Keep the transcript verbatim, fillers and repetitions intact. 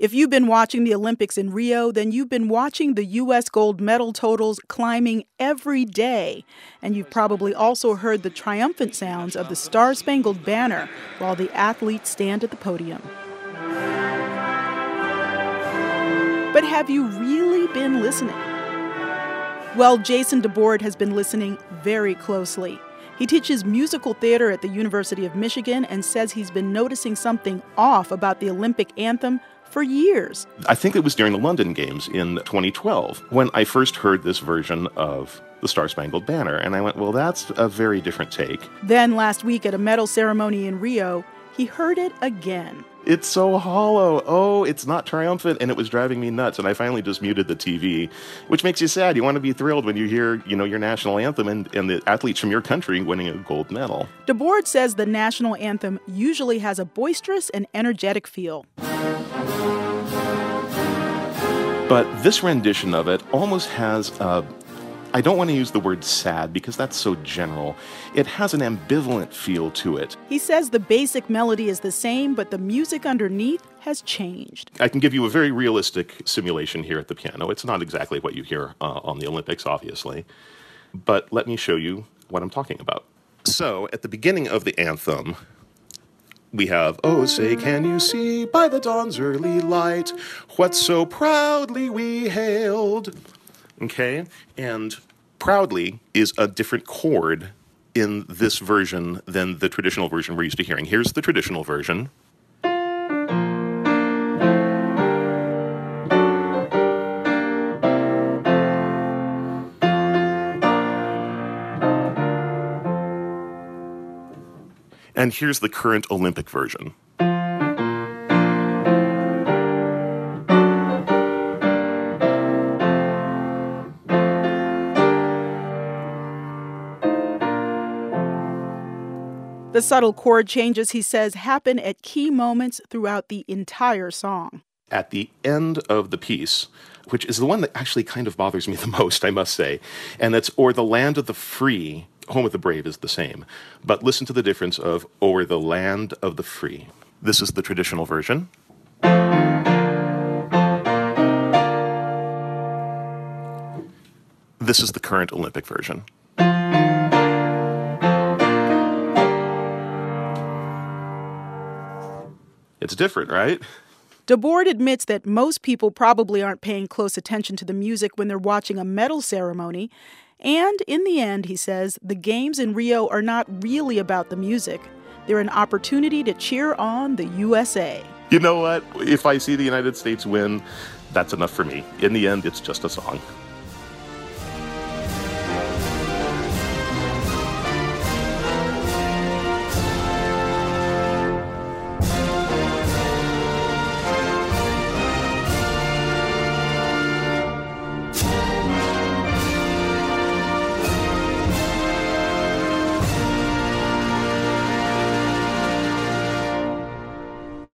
If you've been watching the Olympics in Rio, then you've been watching the U S gold medal totals climbing every day. And you've probably also heard the triumphant sounds of the Star-Spangled Banner while the athletes stand at the podium. But have you really been listening? Well, Jason DeBoard has been listening very closely. He teaches musical theater at the University of Michigan and says he's been noticing something off about the Olympic anthem for years. I think it was during the London Games in twenty twelve when I first heard this version of the Star-Spangled Banner, and I went, well, that's a very different take. Then last week at a medal ceremony in Rio, he heard it again. It's so hollow. Oh, it's not triumphant, and it was driving me nuts, and I finally just muted the T V, which makes you sad. You want to be thrilled when you hear, you know, your national anthem and, and the athletes from your country winning a gold medal. DeBoard says the national anthem usually has a boisterous and energetic feel. But this rendition of it almost has a, I don't want to use the word sad because that's so general. It has an ambivalent feel to it. He says the basic melody is the same, but the music underneath has changed. I can give you a very realistic simulation here at the piano. It's not exactly what you hear uh, on the Olympics, obviously. But let me show you what I'm talking about. So, at the beginning of the anthem, we have, oh, say, can you see by the dawn's early light what so proudly we hailed? Okay, and proudly is a different chord in this version than the traditional version we're used to hearing. Here's the traditional version. And here's the current Olympic version. The subtle chord changes, he says, happen at key moments throughout the entire song. At the end of the piece, which is the one that actually kind of bothers me the most, I must say, and that's "O'er the land of the free," "Home of the brave" is the same. But listen to the difference of "O'er the land of the free." This is the traditional version. This is the current Olympic version. It's different, right? DeBoard admits that most people probably aren't paying close attention to the music when they're watching a medal ceremony. And in the end, he says, the games in Rio are not really about the music. They're an opportunity to cheer on the U S A. You know what? If I see the United States win, that's enough for me. In the end, it's just a song.